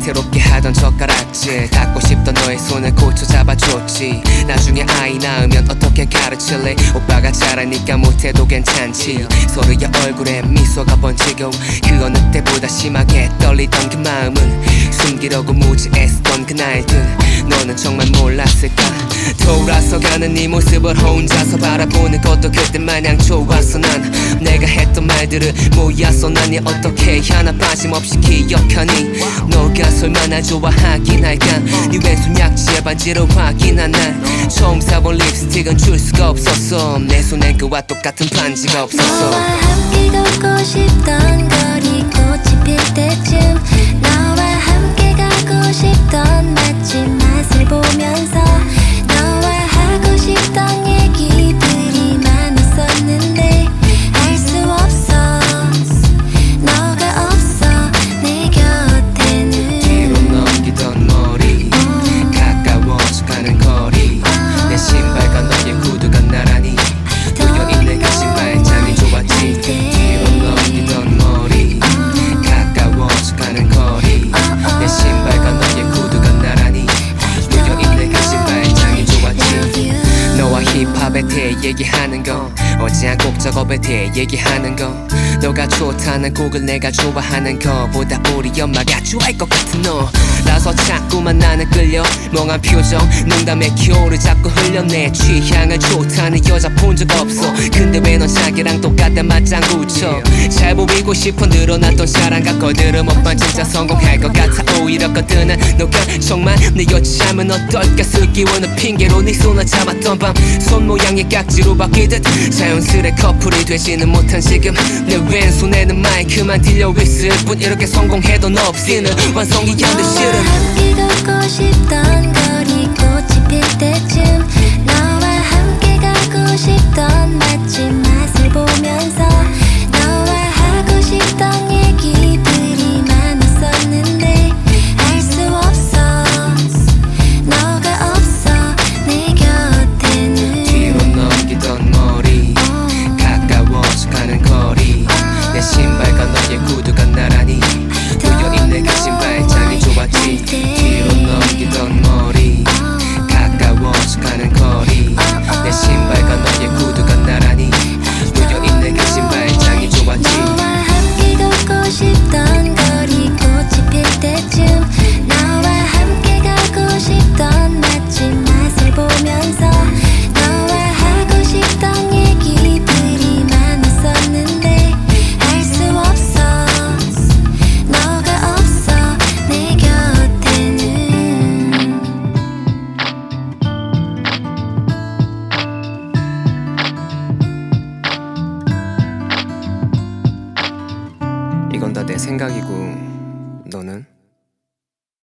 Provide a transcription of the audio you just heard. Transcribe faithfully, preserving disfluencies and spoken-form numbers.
새롭게 하던 젓가락질 닦고 싶던 너의 손을 고쳐 잡아줬지. 나중에 아이 낳으면 어떻게 가르칠래. 오빠가 잘하니까 못해도 괜찮지. 서로의 얼굴에 미소가 번지고 그 어느 때보다 심하게 떨리던 그 마음은 숨기려고 무지 애쓰던 그날들 너는 정말 몰랐을까. 돌아서가는 네 모습을 혼자서 바라보는 것도 그때 마냥 좋았어. 난 내가 했던 말들을 모아서 난 네 어떻게 하나 빠짐없이 기억하니. 너가 설마 날 좋아하긴 할까. 네 왼손 약지의 반지를 확인한 날 처음 사본 립스틱은 줄 수가 없었어. 내 손엔 그와 똑같은 반지가 없었어. 너와 함께 걷고 싶던 거리 꽃이 필 때쯤 너와 함께 가고 싶던 맛집 맛을 보면서 너와 하고 싶던 얘기들이 많았었는데 알 수 없어. 너가 없어 내 곁에는. 뒤로 넘기던 머리 어. 가까워져 가는 거리 어. 내 신발과 너의 구두가 나란히 놓여있는 그 신발장이 좋았지. 뒤로 넘기던 머리 어. 가까워져 가는 거리 어. 내 신발과 너의 구두가 나란히 놓여있는 그 신발장이 좋았지. 너와 힙합에 대해 얘기하는 거 어제한 곡 작업에 대해 얘기하는 거 너가 좋다는 곡을 내가 좋아하는 거보다 우리 엄마가 좋아할 것 같은 너라서 자꾸만 나는 끌려. 멍한 표정 농담에 기호를 자꾸 흘려. 내 취향을 좋다는 여자 본 적 없어. 근데 왜 넌 자기랑 똑같은 맞장구 쳐. 잘 보이고 싶어 늘어났던 사랑과 거들음 오빠 진짜 성공할 것 같아. 오히려 거드는 너가 정말 내 여자면 어떨까. 슬기워는 핑계로 네 손을 잡았던 밤 손 모양이 깍지로 바뀌듯 자연스레 커플이 되지는 못한 지금 내 왼손에는 마이크만 들려 있을 뿐. 이렇게 성공해도 너 없이는 완성이 안 돼 싫음. 너와 함께 걷고 싶던 거리 꽃이 필 때쯤 너와 함께 가고 싶던 맛집 맛을 보면서 너와 하고 싶던 얘기들이 많았었는데 알 수 없어. 너가 없어 내 곁에는. 뒤로 넘기던 머리 어. 가까워져 가는 거리 어. 내 신발과 너의 구두가 나란히 놓여있는 그 신발장이 좋았지. 뒤로 넘기던 머리 어. 가까워져 가는 거리 어. 내 신발과 너의 구두가 나란히 놓여있는 그 신발장이 좋았지. 너와 함께 걷고 싶던 거리 꽃이 필 때쯤 너와 함께 가고 싶던 맛집 맛을 보면서 너와 하고 싶던 얘기들이 많았었는데 알 수 없어. 너가 없어 내 곁에는. 이건 다 내 생각이고